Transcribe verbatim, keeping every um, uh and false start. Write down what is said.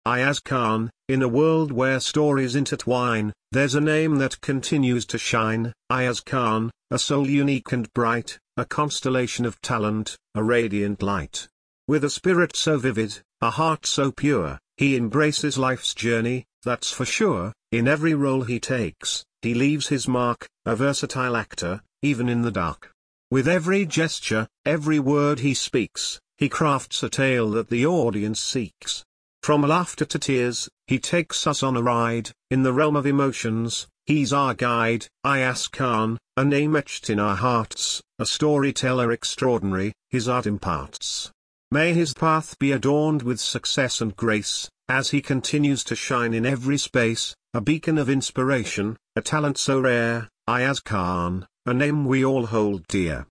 Ayaz Khan. In a world where stories intertwine, there's a name that continues to shine. Ayaz Khan, a soul unique and bright, a constellation of talent, a radiant light. With a spirit so vivid, a heart so pure, he embraces life's journey, that's for sure. In every role he takes, he leaves his mark, a versatile actor, even in the dark. With every gesture, every word he speaks, he crafts a tale that the audience seeks. From laughter to tears, he takes us on a ride. In the realm of emotions, he's our guide. Ayaz Khan, a name etched in our hearts, a storyteller extraordinary, his art imparts. May his path be adorned with success and grace, as he continues to shine in every space, a beacon of inspiration, a talent so rare. Ayaz Khan, a name we all hold dear.